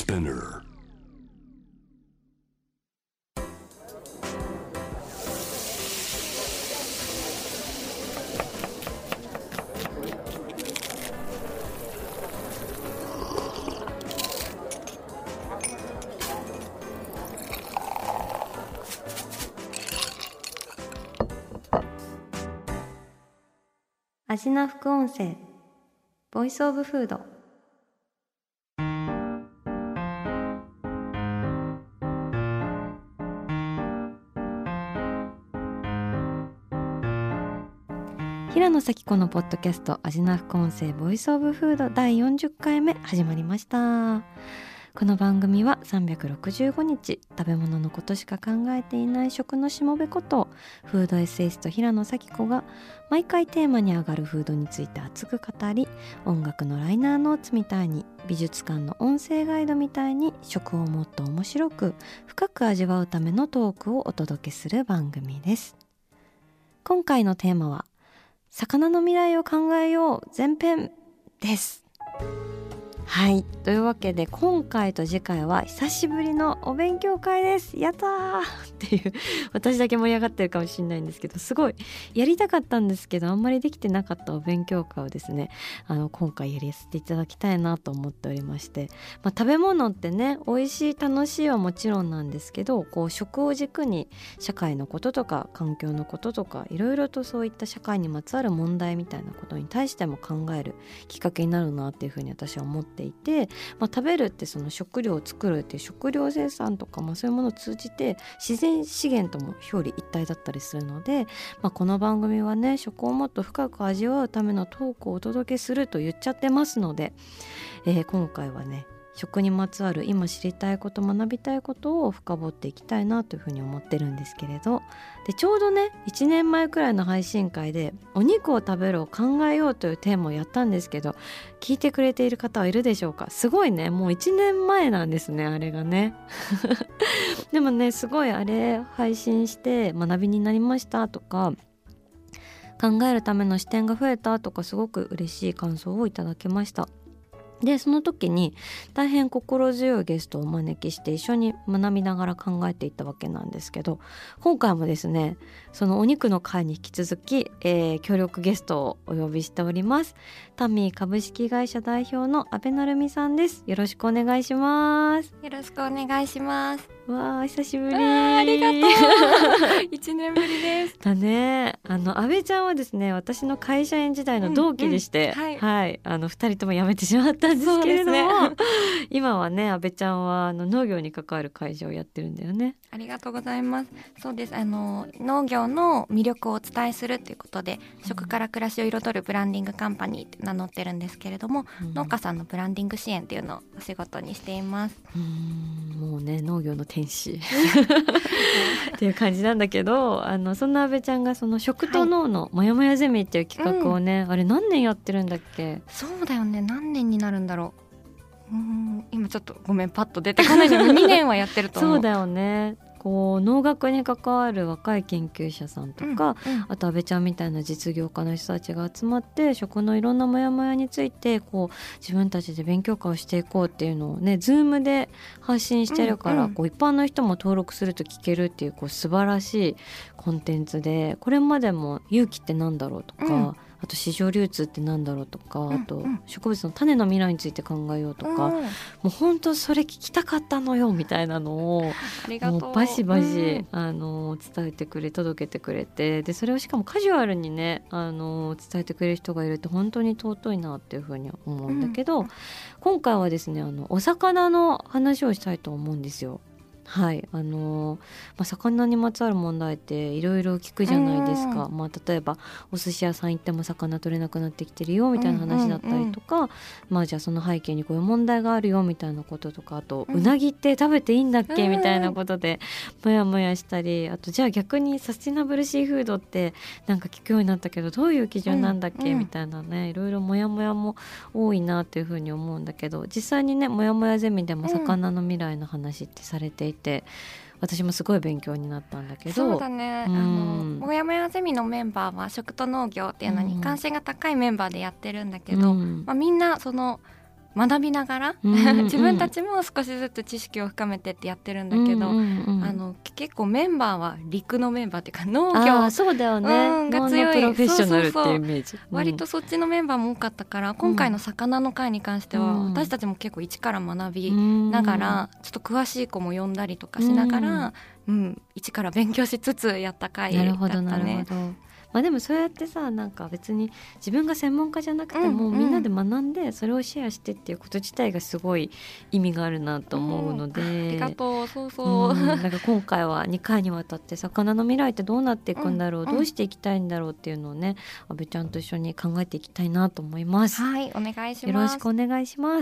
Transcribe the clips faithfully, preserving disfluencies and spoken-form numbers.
Spinner. 味な副音声ボイスオブフード。平野咲子のポッドキャスト味な副音声ボイスオブフードだいよんじゅっかいめ始まりました。この番組はさんびゃくろくじゅうごにち食べ物のことしか考えていない食のしもべことフードエッセイスト平野咲子が毎回テーマに上がるフードについて熱く語り、音楽のライナーノーツみたいに美術館の音声ガイドみたいに食をもっと面白く深く味わうためのトークをお届けする番組です。今回のテーマは魚の未来を考えよう前編です。はい、というわけで今回と次回は久しぶりのお勉強会です。やったーっていう、私だけ盛り上がってるかもしれないんですけど、すごいやりたかったんですけどあんまりできてなかったお勉強会をですね、あの今回やらせていただきたいなと思っておりまして、まあ、食べ物ってね美味しい楽しいはもちろんなんですけど、こう食を軸に社会のこととか環境のこととかいろいろとそういった社会にまつわる問題みたいなことに対しても考えるきっかけになるなっていうふうに私は思っていて、まあ、食べるってその食料を作るっていう食料生産とか、まあ、そういうものを通じて自然資源とも表裏一体だったりするので、まあ、この番組はね食をもっと深く味わうためのトークをお届けすると言っちゃってますので、えー、今回はね食にまつわる今知りたいこと学びたいことを深掘っていきたいなというふうに思ってるんですけれど、でちょうどねいちねんまえくらいの配信会でお肉を食べるを考えようというテーマをやったんですけど、聞いてくれている方はいるでしょうか。すごいね、もういちねんまえなんですねあれがねでもねすごいあれ配信して学びになりましたとか考えるための視点が増えたとかすごく嬉しい感想をいただきました。でその時に大変心強いゲストをお招きして一緒に学びながら考えていったわけなんですけど、今回もですねそのお肉の会に引き続き、えー、協力ゲストをお呼びしております。タミー株式会社代表の阿部成美さんです。よろしくお願いします。 よろしくお願いします。 わー久しぶり。 あ, ありがとういちねんぶりですだね。あの阿部ちゃんはですね私の会社員時代の同期でして、うんうん、はい、はい、あのふたりとも辞めてしまったんですけれども、ね、今はね阿部ちゃんはあの農業に関わる会社をやってるんだよね。 ありがとうございます。そうです、あの農業の魅力をお伝えするということで、うん、食から暮らしを彩るブランディングカンパニーって名乗ってるんですけれども、うん、農家さんのブランディング支援っていうのをお仕事にしています。 うーんもうね農業の天使っていう感じなんだけど、あのそんな阿部ちゃんがその食と農のもやもやゼミっていう企画をね、はいうん、あれ何年やってるんだっけ。 そうだよね、何年になるんだろう。うーん今ちょっとごめんパッと出てこないのにねんはやってると思うそうだよね。こう農学に関わる若い研究者さんとか、うんうん、あと阿部ちゃんみたいな実業家の人たちが集まって食のいろんなモヤモヤについてこう自分たちで勉強会をしていこうっていうのをね Zoom で発信してるから、うんうん、こう一般の人も登録すると聞けるっていう、こう素晴らしいコンテンツで、これまでも勇気ってなんだろうとか、うんあと市場流通ってなんだろうとか、うんうん、あと植物の種の未来について考えようとか、うん、もう本当それ聞きたかったのよみたいなのをありがとうもうバシバシ、 うん、 あの伝えてくれ届けてくれて、でそれをしかもカジュアルにねあの伝えてくれる人がいるって本当に尊いなっていうふうに思うんだけど、うん、今回はですねあのお魚の話をしたいと思うんですよ。はいあのーまあ、魚にまつわる問題っていろいろ聞くじゃないですか、まあ、例えばお寿司屋さん行っても魚取れなくなってきてるよみたいな話だったりとか、うんうんうんまあ、じゃあその背景にこういう問題があるよみたいなこととか、あと、うん、うなぎって食べていいんだっけ、うん、みたいなことでもやもやしたり、あとじゃあ逆にサスティナブルシーフードってなんか聞くようになったけどどういう基準なんだっけ、うんうん、みたいなねいろいろもやもやも多いなっていうふうに思うんだけど、実際にねもやもやゼミでも魚の未来の話ってされていて、私もすごい勉強になったんだけど。 そうだね、うん、あのもやもやゼミのメンバーは食と農業っていうのに関心が高いメンバーでやってるんだけど、うんまあ、みんなその学びながら、 うんうん、 自分たちも少しずつ知識を深めてってやってるんだけど、 うんうんうん、 あの結構メンバーは陸のメンバーっていうか農業あそうだよね、 うん、が強いプロフェッショナルっていうイメージ。 そうそうそう、うん、割とそっちのメンバーも多かったから、今回の魚の会に関しては、うん、私たちも結構一から学びながら、うん、ちょっと詳しい子も呼んだりとかしながら、うんうん、一から勉強しつつやった会だったね。 なるほどなるほど。まあ、でもそうやってさ、なんか別に自分が専門家じゃなくても、うんうん、みんなで学んでそれをシェアしてっていうこと自体がすごい意味があるなと思うので、うん、 ありがとう。そうそう、うん、 なんか今回はにかいにわたって魚の未来ってどうなっていくんだろう、うん、どうしていきたいんだろうっていうのをね、阿部ちゃんと一緒に考えていきたいなと思います。 はい、お願いします。 よろしくお願いします。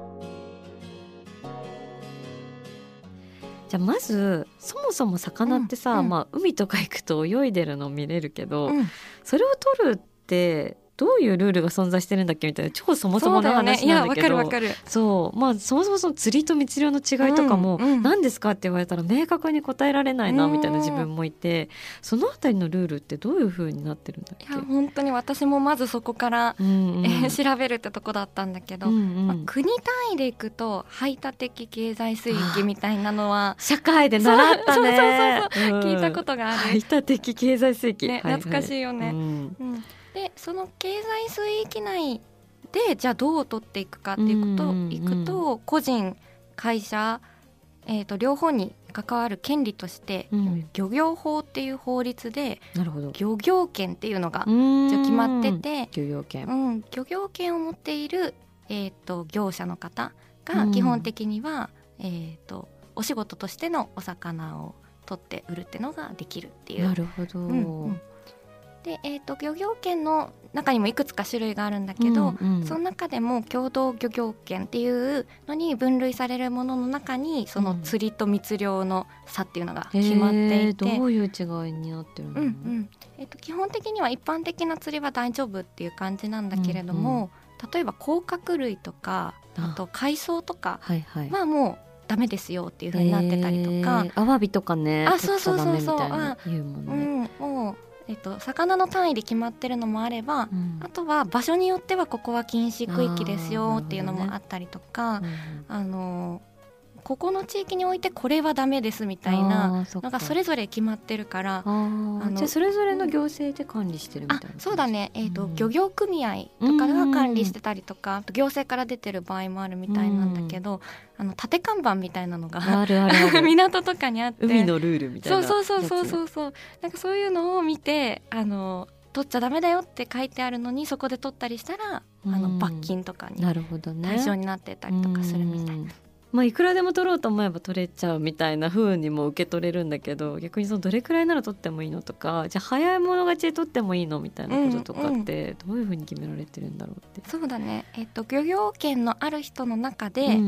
じゃあまずそもそも魚ってさ、うんうん、まあ、海とか行くと泳いでるの見れるけど、うん、それを取るってどういうルールが存在してるんだっけみたいな超そもそもの話なんだけど、そうだよね、いやわかるわかる。そう、まあ、そもそもその釣りと密漁の違いとかも、うんうん、何ですかって言われたら明確に答えられないなみたいな自分もいて、そのあたりのルールってどういう風になってるんだっけ。 いや本当に私もまずそこから、うんうん、えー、調べるってとこだったんだけど、うんうん、まあ、国単位でいくと排他的経済水域みたいなのは社会で習ったね。 そうそうそうそう、うん、聞いたことがある。 排他的経済水域、 ね、懐かしいよね、はいはい、うんうん、でその経済水域内でじゃあどう取っていくかっていうことをいくと、個人会社、えー、と両方に関わる権利として、うん、漁業法っていう法律で漁業権っていうのが決まってて、 漁業権、 うん、漁業権を持っている、えー、と業者の方が基本的には、うん、えー、とお仕事としてのお魚を取って売るっていうのができるっていう。 なるほど、うんうん、 でえー、と漁業権の中にもいくつか種類があるんだけど、うんうん、その中でも共同漁業権っていうのに分類されるものの中にその釣りと密漁の差っていうのが決まっていて、 うん、どういう違いになってるの、 うんうん、えー、と基本的には一般的な釣りは大丈夫っていう感じなんだけれども、うんうん、例えば甲殻類とかあと海藻とかはもうダメですよっていう風になってたりとか、 アワビとかね、 あ、そうそうそうそう、 言うもんね、 うん、もうえっと、魚の単位で決まってるのもあれば、うん、あとは場所によってはここは禁止区域ですよっていうのもあったりとか、あ、あのここの地域においてこれはダメですみたいなのがそれぞれ決まってるから、あのじゃあそれぞれの行政で管理してるみたいな、 あ、そうだね、えーとうん、漁業組合とかが管理してたりとか、あと行政から出てる場合もあるみたいなんだけど、あの縦看板みたいなのがあるあるある港とかにあって、 海のルールみたいな、 そうそうそうそうそう、なんかそういうのを見て、あの取っちゃダメだよって書いてあるのにそこで取ったりしたら、あの罰金とかに対象になってたりとかするみたいな。 まあ、いくらでも取ろうと思えば取れちゃうみたいな風にも受け取れるんだけど、逆にそのどれくらいなら取ってもいいのとか、じゃあ早い者勝ちで取ってもいいのみたいなこととかってどういう風に決められてるんだろうって、 うんうん、そうだね、えーと、漁業権のある人の中で、うんうん、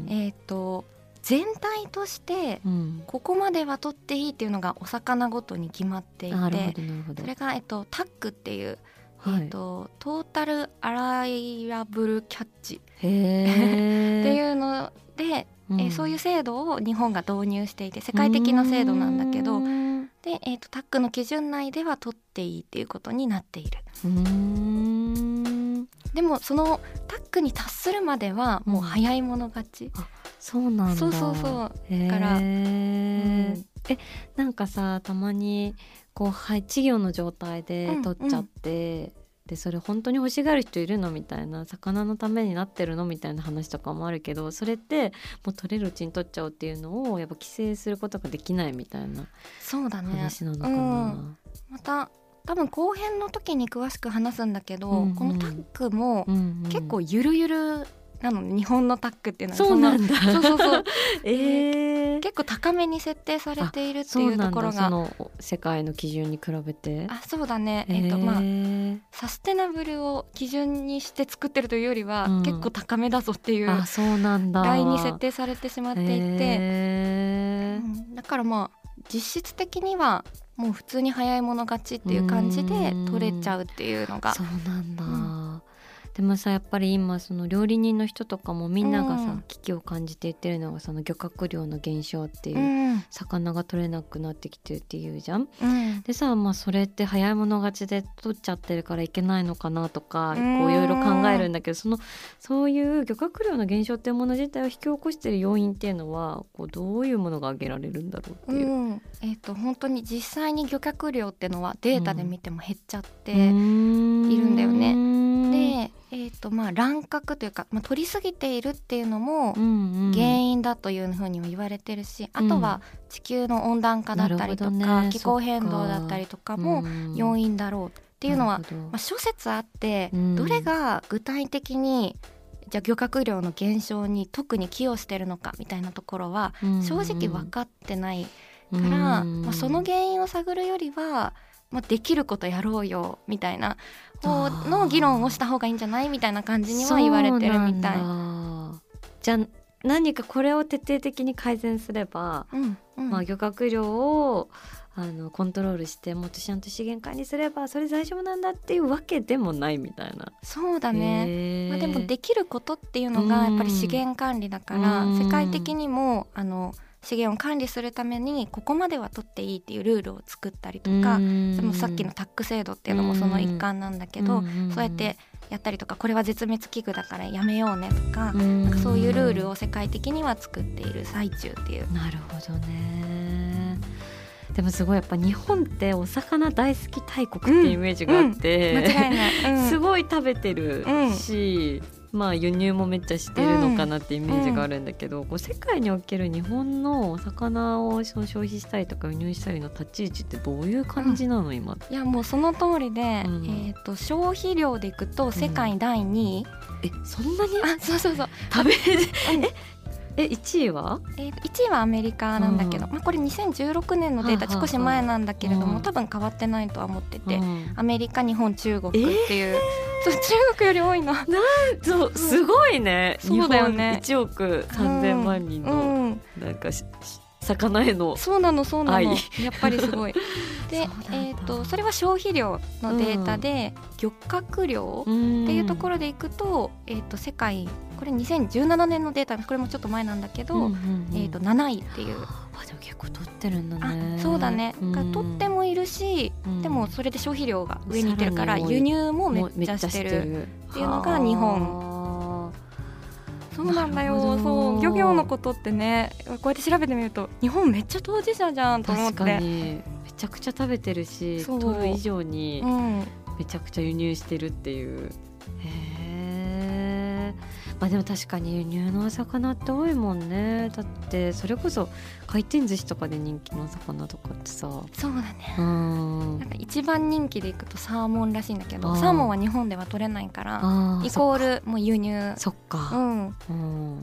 えーと全体としてここまでは取っていいっていうのがお魚ごとに決まっていて、うん、それが、えーと、タックっていう、はい、えーと、トータルアライラブルキャッチっていうので、うん、えー、そういう制度を日本が導入していて、世界的な制度なんだけど、で、えーと、タックの基準内では取っていいっていうことになっている。うーん、でもそのタックに達するまではもう早い者勝ち、うん、 あ、そうなんだ。 そうそうそう、だから、うん、 えなんかさ、たまにこう、はい、稚魚の状態で取っちゃって、うんうん、でそれ本当に欲しがる人いるのみたいな、魚のためになってるのみたいな話とかもあるけど、それってもう取れるうちに取っちゃおうっていうのをやっぱ規制することができないみたいな話なのかな。そうだね、うん、 また多分後編の時に詳しく話すんだけど、うんうん、このタックも結構ゆるゆるなの、日本のタックっていうのはそうなんだ。 そうそうそう、 えー、 結構高めに設定されているっていうところが、 その世界の基準に比べて、 あ、そうだね、えーとまあ、サステナブルを基準にして作ってるというよりは、うん、結構高めだぞっていうあ、そうなんだ、 ラインに設定されてしまっていて、 えーうん、だからまあ実質的にはもう普通に早い者勝ちっていう感じで取れちゃうっていうのが、 そうなんだ、うん、 でもさやっぱり今その料理人の人とかもみんながさ、 うん、 危機を感じて言ってるのがその漁獲量の減少っていう、 うん魚が取れなくなってきてるっていうじゃん、 うん、 でさ、まあ、それって早い者勝ちで取っちゃってるからいけないのかなとか、 うんこういろいろ考えるんだけど、そのそういう漁獲量の減少っていうもの自体を引き起こしている要因っていうのはこうどういうものが挙げられるんだろうっていう、 うん、えーと、本当に実際に漁獲量っていうのはデータで見ても減っちゃっているんだよね、で、えーとまあ、乱獲というか、まあ、取りすぎているっていうのも原因だというふうにも言われてるし、うん、あとは地球の温暖化だったりとか、ね、気候変動だったりとかも要因だろうっていうのは、まあ、諸説あって、うん、どれが具体的にじゃあ漁獲量の減少に特に寄与してるのかみたいなところは正直分かってないから、うんまあ、その原因を探るよりは、まあ、できることやろうよみたいな方の議論をした方がいいんじゃないみたいな感じには言われてるみたい。 じゃあ何かこれを徹底的に改善すれば、うんうんまあ、漁獲量をあのコントロールしてもっとちゃんと資源管理すればそれ大丈夫なんだっていうわけでもないみたいな。 そうだね、まあ、でもできることっていうのがやっぱり資源管理だから、世界的にもあの資源を管理するためにここまでは取っていいっていうルールを作ったりとか、でもさっきのタック制度っていうのもその一環なんだけど、そうやってやったりとか、これは絶滅危惧だからやめようねとか、なんかそういうルールを世界的には作っている最中っていう。 なるほどね。でもすごいやっぱ日本ってお魚大好き大国っていうイメージがあって、 うんうん、間違いない、うん、 すごい食べてるし、うん、まあ輸入もめっちゃしてるのかなってイメージがあるんだけど、うん、こう世界における日本のお魚を消費したりとか輸入したりの立ち位置ってどういう感じなの、うん、今。 いやもうその通りで、うん、えーと、消費量でいくと世界だいにい、 うん、えそんなにあそうそうそう食べるええいちいは、 えー、いちいはアメリカなんだけど、うんまあ、これにせんじゅうろくねんのデータ少し前なんだけれども、うん、多分変わってないとは思ってて、うん、アメリカ日本中国っていう、えー、そう中国より多いの。なんそうすごいね。 そうだよね。 日本いちおくさんぜんまんにんのなんかし、うん魚へのそうなのそうなのやっぱりすごいで、えー、とそれは消費量のデータで、うん、漁獲量っていうところでいくと、えー、と世界これにせんじゅうななねんのデータ、これもちょっと前なんだけど、うんうんうんえー、となないっていう。 あでも結構取ってるんだね。 あそうだね、うん、が取ってもいるし、うん、でもそれで消費量が上にいってるから輸入もめっちゃしてるっていうのが日本。そうなんだよ。そう漁業のことってね、こうやって調べてみると日本めっちゃ当事者じゃんと思って。 確かにめちゃくちゃ食べてるし、取る以上にめちゃくちゃ輸入してるっていう、うん、へえ。まあでも確かに輸入のお魚って多いもんね。だってそれこそ回転寿司とかで人気のお魚とかってさ。 そうだね、うん、なんか一番人気でいくとサーモンらしいんだけど、サーモンは日本では取れないからイコールもう輸入。 そっか、 うんうん、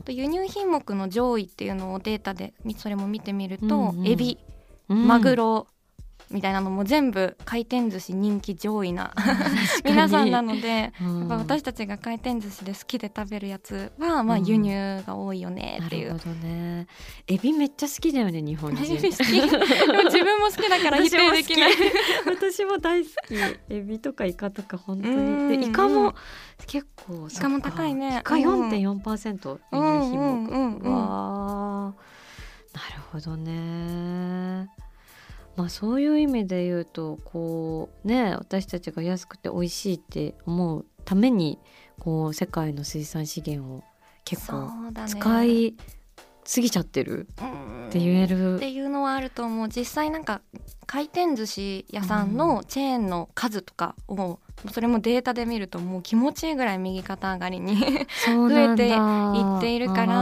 と輸入品目の上位っていうのをデータでそれも見てみると、うんうん、エビ、マグロみたいなのも全部回転寿司人気上位な皆さんなので、うん、やっぱ私たちが回転寿司で好きで食べるやつは、まあ、輸入が多いよねっていう、 うん、なるほどね。エビめっちゃ好きだよね日本人。 エビ好き自分も好きだから否定できない私も大好きエビとかイカとか本当に。でイカも結構イカも高いね。 イカ よんてんよんパーセント、うん、輸入品目、うんうんうん、わーなるほどね。まあ、そういう意味で言うとこう、ね、私たちが安くて美味しいって思うためにこう世界の水産資源を結構使いすぎちゃってるって言える、 っていうのはあると思う。実際なんか回転寿司屋さんのチェーンの数とかを、うん、それもデータで見るともう気持ちいいぐらい右肩上がりに増えていっているから、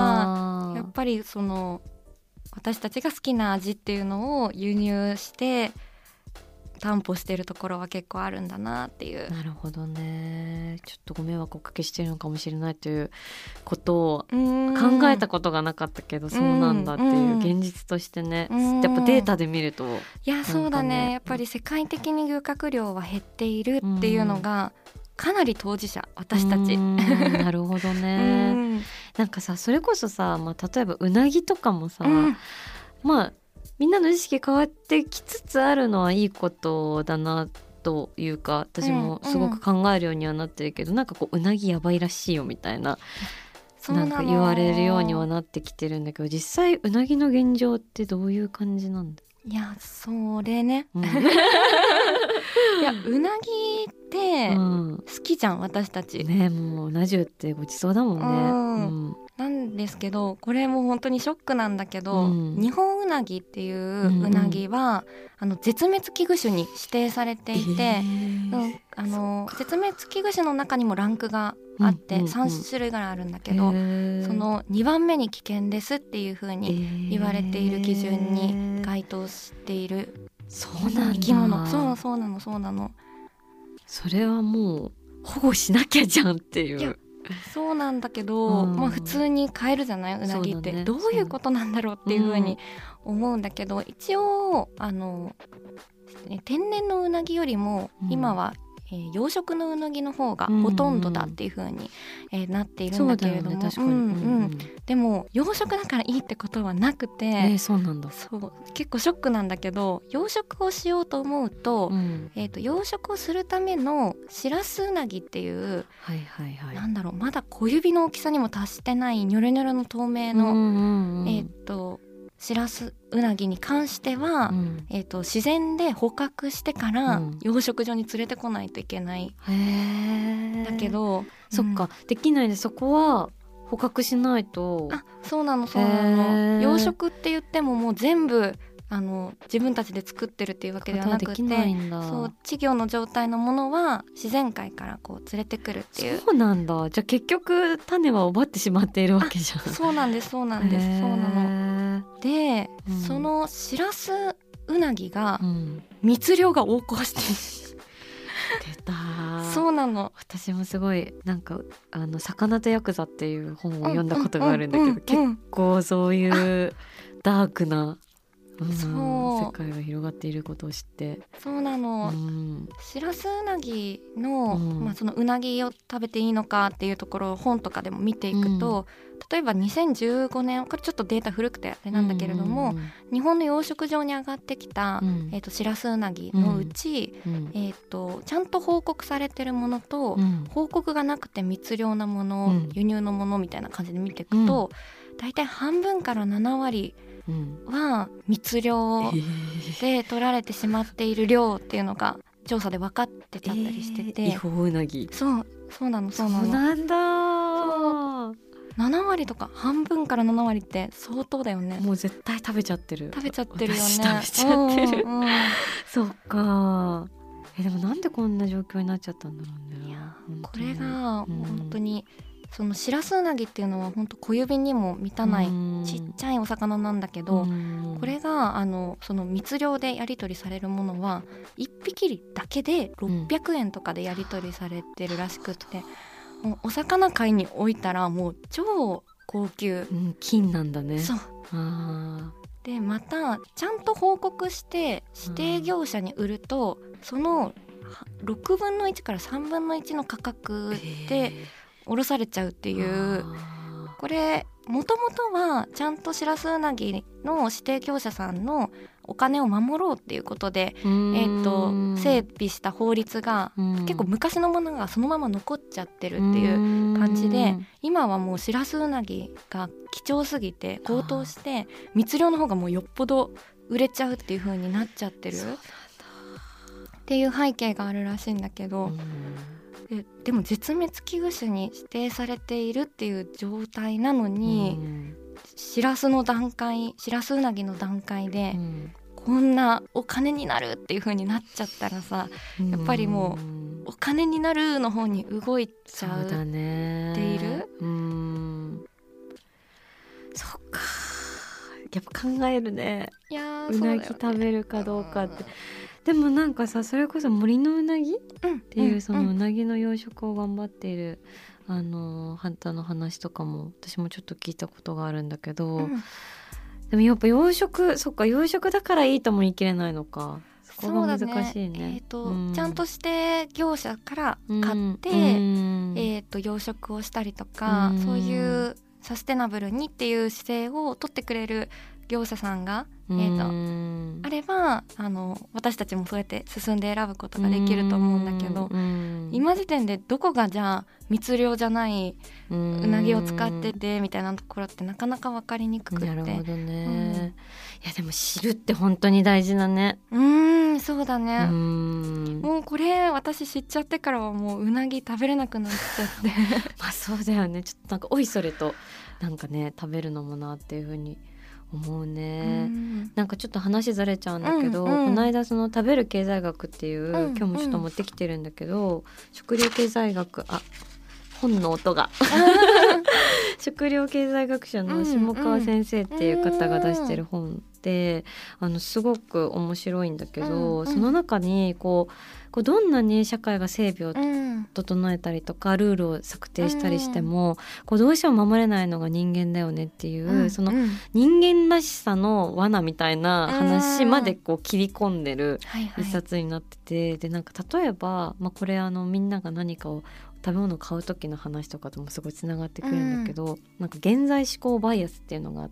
やっぱりその私たちが好きな味っていうのを輸入して担保しているところは結構あるんだなっていう。 なるほどね。ちょっとご迷惑をおかけしているのかもしれないということを考えたことがなかったけど、そうなんだっていう現実としてね、やっぱデータで見ると、ね、 いやそうだね。やっぱり世界的に漁獲量は減っているっていうのがかなり当事者私たち。 なるほどね。なんかさそれこそさ、まあ、例えばうなぎとかもさ、うん、まあみんなの意識変わってきつつあるのはいいことだなっというか私もすごく考えるようにはなってるけど、うんうん、なんかこううなぎやばいらしいよみたいななんか言われるようにはなってきてるんだけど、実際うなぎの現状ってどういう感じなんだ？ いやそれね、うん、いやうなぎって好きじゃん、うん、私たちね。もううな重ってごちそうだもんね、うんうん、なんですけどこれも本当にショックなんだけど、うん、日本うなぎっていううなぎは、うんうん、あの絶滅危惧種に指定されていて、えーうん、あの絶滅危惧種の中にもランクがあってさん種類ぐらいあるんだけど、うんうんうん、そのにばんめに危険ですっていう風に言われている基準に該当しているそうなんだ生き物。そうそうなのそうなの。 それはもう保護しなきゃじゃんっていう。 いやそうなんだけど、うんまあ、普通に飼えるじゃない、うなぎって、ね、どういうことなんだろうっていう風に思うんだけど、うん、一応あの天然のうなぎよりも今は、うんえー、養殖のうなぎの方がほとんどだっていう風に、うんえー、なっているんだけれども、ねうんうん、でも養殖だからいいってことはなくて、えー、そうなんだ。 そう結構ショックなんだけど、養殖をしようと思うと、うんえー、と養殖をするためのシラスウナギっていう、はいはいはい、なんだろうまだ小指の大きさにも達してないニョロニョロの透明の、うんうんうんえー、とシラスウナギに関しては、うんえー、と自然で捕獲してから養殖場に連れてこないといけない、うん、だけどそっか、うん、できないでそこは捕獲しないと。 あそうなのそうなの。養殖って言ってももう全部あの自分たちで作ってるっていうわけではなくて、そう稚魚の状態のものは自然界からこう連れてくるっていう。 そうなんだ。じゃあ結局種は奪ってしまっているわけじゃん。 そうなんですそうなんですそうなので、うん、そのシラスウナギが密漁が横行している、 うん、出た。 そうなの。 私もすごいなんかあの魚とヤクザっていう本を読んだことがあるんだけど、うんうんうんうん、結構そういうダークなうん、そう世界が広がっていることを知って。 そうなの、うん、シラスウナギの、うんまあ、そのうなぎを食べていいのかっていうところを本とかでも見ていくと、うん、例えばにせんじゅうごねんこれちょっとデータ古くてあれなんだけれども、うんうんうん、日本の養殖場に上がってきた、うんえー、とシラスウナギのうち、うんえー、とちゃんと報告されてるものと、うん、報告がなくて密漁なもの、うん、輸入のものみたいな感じで見ていくと、うん、だいたい半分からななわりは密漁で取られてしまっている量っていうのが調査で分かってちゃったりしてて、 えー、違法うなぎ。 そうそうなのそうなの。 そうなんだ。 ななわりとか半分からななわりって相当だよね。 もう絶対食べちゃってる。 食べちゃってるよね。 食べちゃってる、うんうん、そっか。えでもなんでこんな状況になっちゃったんだろうね。 いやこれが本当に、うんそのシラスウナギっていうのは本当小指にも満たないちっちゃいお魚なんだけど、これがあのその密漁でやり取りされるものはいっぴきだけでろっぴゃくえんとかでやり取りされてるらしくって、うん、もうお魚界に置いたらもう超高級、 うん、金なんだね。 そうあでまたちゃんと報告して指定業者に売るとそのろくぶんのいちからさんぶんのいちの価格で下ろされちゃうっていう。これもともとはちゃんとシラスウナギの指定業者さんのお金を守ろうっていうことで、えー、と整備した法律が結構昔のものがそのまま残っちゃってるっていう感じで、今はもうシラスウナギが貴重すぎて高騰して密漁の方がもうよっぽど売れちゃうっていう風になっちゃってるっていう背景があるらしいんだけど、で, でも絶滅危惧種に指定されているっていう状態なのに、うん、シラスの段階シラスウナギの段階で、うん、こんなお金になるっていう風になっちゃったらさ、うん、やっぱりもうお金になるの方に動いちゃうっている。そうだね。うん、 そっかやっぱ考えるね。 いやうなぎ食べるかどうかって。でもなんかさそれこそ森のうなぎっていうそのうなぎの養殖を頑張っているあのハンターの話とかも私もちょっと聞いたことがあるんだけど、うん、でもやっぱ養殖そっか養殖だからいいとも言い切れないのか。そこが難しいね。 えーとうん、ちゃんとして業者から買って、うん、えーと養殖をしたりとか、うん、そういうサステナブルにっていう姿勢を取ってくれる業者さんが、えー、とあればあの私たちもそうやって進んで選ぶことができると思うんだけど、今時点でどこがじゃあ密漁じゃないうなぎを使っててみたいなところってなかなか分かりにくくて。 なるほどね、うん、いやでも知るって本当に大事だね。 うーんそうだね。うーんもうこれ私知っちゃってからはもううなぎ食べれなくなっちゃってまあそうだよね。ちょっとなんかおいそれとなんかね食べるのもなっていう風に思うね。うんなんかちょっと話ずれちゃうんだけど、うんうん、この間その食べる経済学っていう、うん、今日もちょっと持ってきてるんだけど、うん、食料経済学あ本の音が食料経済学者の下川先生っていう方が出してる本で、あのすごく面白いんだけど、その中にこうこうどんなに社会が整備を整えたりとかルールを策定したりしても、こうどうしても守れないのが人間だよねっていう、その人間らしさの罠みたいな話までこう切り込んでる一冊になってて、でなんか例えば、まあ、これあのみんなが何かを食べ物を買う時の話とかともすごいつながってくるんだけど、うん、なんか現在思考バイアスっていうのがあって、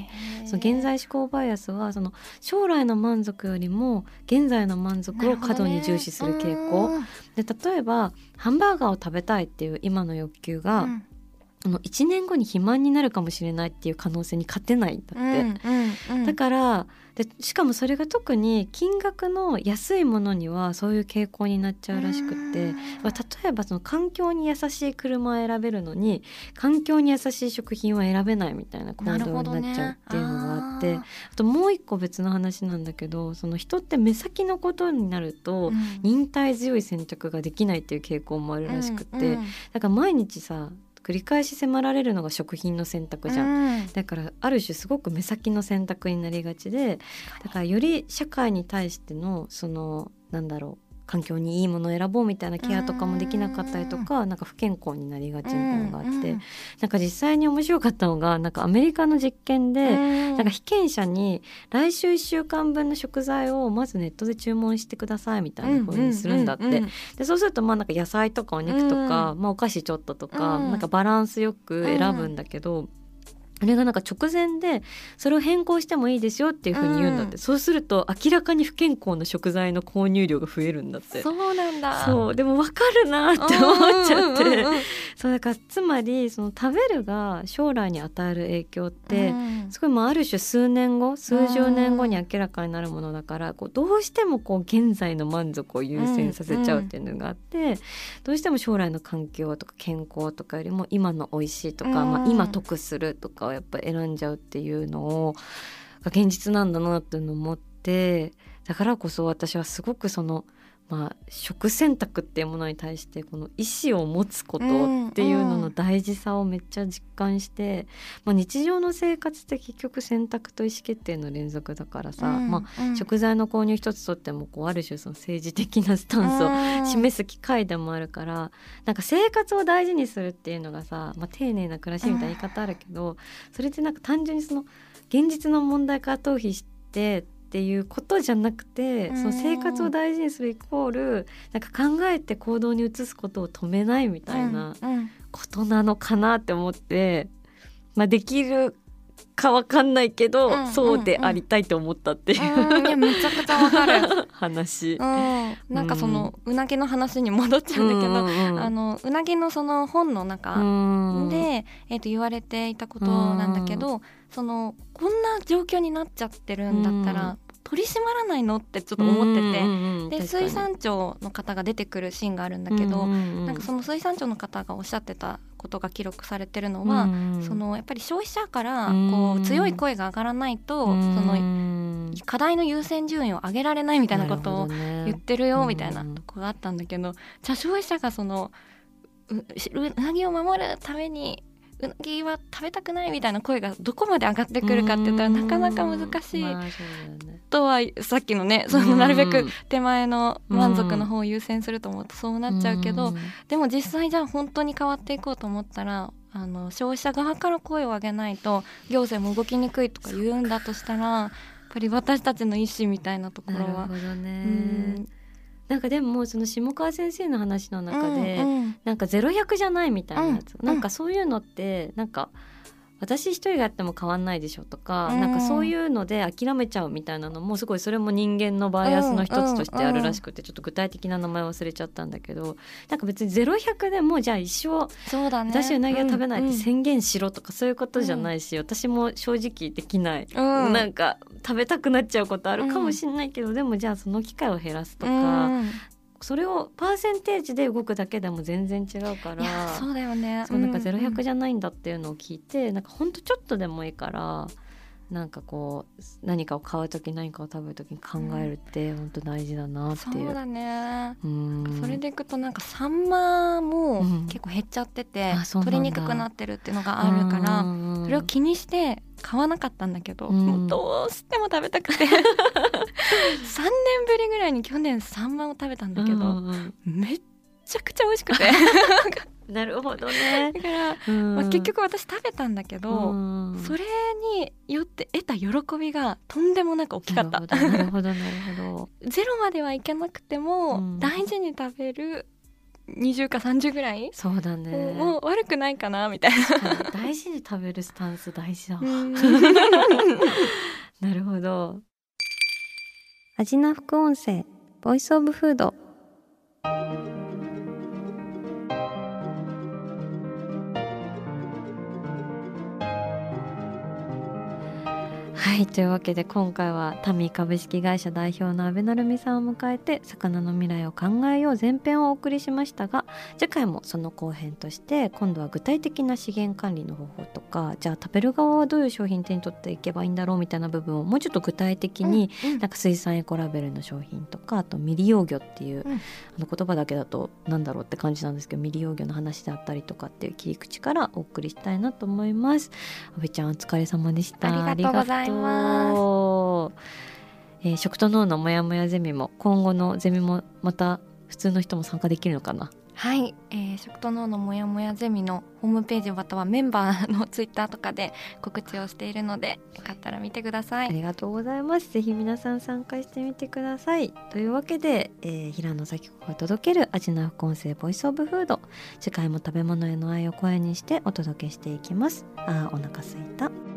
その現在思考バイアスはその将来の満足よりも現在の満足を過度に重視する傾向、ね、で例えばハンバーガーを食べたいっていう今の欲求が、うんあのいちねんごに肥満になるかもしれないっていう可能性に勝てないんだって、うんうんうん、だからでしかもそれが特に金額の安いものにはそういう傾向になっちゃうらしくって、まあ、例えばその環境に優しい車を選べるのに環境に優しい食品は選べないみたいな行動になっちゃうっていうのがあって、ね、あ, あともう一個別の話なんだけど、その人って目先のことになると忍耐強い選択ができないっていう傾向もあるらしくって、うんうん、だから毎日さ繰り返し迫られるのが食品の選択じゃん、うん、だからある種すごく目先の選択になりがちで、だからより社会に対してのそのなんだろう環境にいいものを選ぼうみたいなケアとかもできなかったりとか、なんか不健康になりがちみたいなのがあって、うんうん、なんか実際に面白かったのがなんかアメリカの実験で、うん、なんか被験者に来週いっしゅうかんぶんの食材をまずネットで注文してくださいみたいな風にするんだって、うんうんうんうん、でそうするとまあなんか野菜とかお肉とか、うんまあ、お菓子ちょっととか、うん、なんかバランスよく選ぶんだけど、うんあれがなんか直前でそれを変更してもいいですよっていう風に言うんだって、うん、そうすると明らかに不健康な食材の購入量が増えるんだって。 そうなんだ。 そうでも分かるなって思っちゃって、うんうんうんうん、そうだからつまりその食べるが将来に与える影響って、うん、すごいもうある種数年後数十年後に明らかになるものだから、こうどうしてもこう現在の満足を優先させちゃうっていうのがあって、うんうん、どうしても将来の環境とか健康とかよりも今の美味しいとか、うんまあ、今得するとかやっぱ選んじゃうっていうのをが現実なんだなっていうのを思って、だからこそ私はすごくその、まあ、食選択っていうものに対してこの意思を持つことっていうのの大事さをめっちゃ実感して、うんまあ、日常の生活って結局選択と意思決定の連続だからさ、うんまあ、食材の購入一つとってもこうある種その政治的なスタンスを示す機会でもあるから、うん、なんか生活を大事にするっていうのがさ、まあ、丁寧な暮らしみたいな言い方あるけど、うん、それってなんか単純にその現実の問題から逃避してっていうことじゃなくて、その生活を大事にするイコールなんか考えて行動に移すことを止めないみたいなことなのかなって思って、まあ、できるかわかんないけど、うん、そうでありたいと思ったっていう、 うんうん、いやめちゃくちゃわかる話、 うん、なんかその、うん、うなぎの話に戻っちゃうんだけど、うんうんうん、あのうなぎのその本の中で、うんえー、と言われていたことなんだけど、うん、そのこんな状況になっちゃってるんだったら、うん取り締まらないのってちょっと思ってて、うんうんうん、で水産庁の方が出てくるシーンがあるんだけど、うんうんうん、なんかその水産庁の方がおっしゃってたことが記録されてるのは、うんうん、そのやっぱり消費者からこう強い声が上がらないと、うん、その課題の優先順位を上げられないみたいなことを言ってるよみたいなとこがあったんだけど、じゃあ消費者がその う, うなぎを守るためにうなぎは食べたくないみたいな声がどこまで上がってくるかって言ったらなかなか難しい、まあそうだよね、とはさっきのねそのなるべく手前の満足の方を優先すると思うとそうなっちゃうけど、でも実際じゃあ本当に変わっていこうと思ったらあの消費者側から声を上げないと行政も動きにくいとか言うんだとしたらやっぱり私たちの意思みたいなところは。 なるほどね、うんなんかでもその下川先生の話の中で、うんうん、なんかゼロひゃくじゃないみたいなやつ、うん、なんかそういうのってなんか私一人がやっても変わんないでしょとか、 うん、 なんかそういうので諦めちゃうみたいなのもすごいそれも人間のバイアスの一つとしてあるらしくて、ちょっと具体的な名前忘れちゃったんだけど、なんか別にゼロひゃくでもじゃあ一生そうだね、 私うなぎは食べないって宣言しろとかそういうことじゃないし、うん、私も正直できない、うん、なんか食べたくなっちゃうことあるかもしれないけど、うん、でもじゃあその機会を減らすとか、うん、それをパーセンテージで動くだけでも全然違うから、 いやそうだよね、 そうなんかゼロひゃくじゃないんだっていうのを聞いて、うん、なんかほんとちょっとでもいいからなんかこう何かを買うとき何かを食べるときに考えるって本当大事だなっていう、 そうだね、 うん、 それでいくとなんかサンマも結構減っちゃってて、うん、取りにくくなってるっていうのがあるから、それを気にして買わなかったんだけど、うん、もうどうしても食べたくてさんねんぶりぐらいに去年サンマを食べたんだけど、うん、めっちゃくちゃ美味しくてなるほどね。 だから、うんまあ、結局私食べたんだけど、うん、それによって得た喜びがとんでもなく大きかった。 なるほどなるほどゼロまではいけなくても、うん、大事に食べるにじゅうかさんじゅうぐらい、 そうだね、 もう悪くないかなみたいな大事に食べるスタンス大事だわなるほど。味な副音声ボイスオブフード。はい、というわけで今回はタミー株式会社代表の阿部成美さんを迎えて魚の未来を考えよう前編をお送りしましたが、次回もその後編として今度は具体的な資源管理の方法とか、じゃあ食べる側はどういう商品手に取っていけばいいんだろうみたいな部分をもうちょっと具体的に、うんうん、なんか水産エコラベルの商品とか、あと未利用魚っていう、うん、あの言葉だけだとなんだろうって感じなんですけど、未利用魚の話であったりとかっていう切り口からお送りしたいなと思います。阿部ちゃんお疲れ様でした。 ありがとうございます。 えー、食と脳のモヤモヤゼミも今後のゼミもまた普通の人も参加できるのかな。 はい、えー、食と脳のモヤモヤゼミのホームページまたはメンバーのツイッターとかで告知をしているので、よかったら見てください。 ありがとうございます。ぜひ皆さん参加してみてください。というわけで、えー、平野咲子が届ける味な副音声ボイスオブフード、次回も食べ物への愛を声にしてお届けしていきます。あーお腹すいた。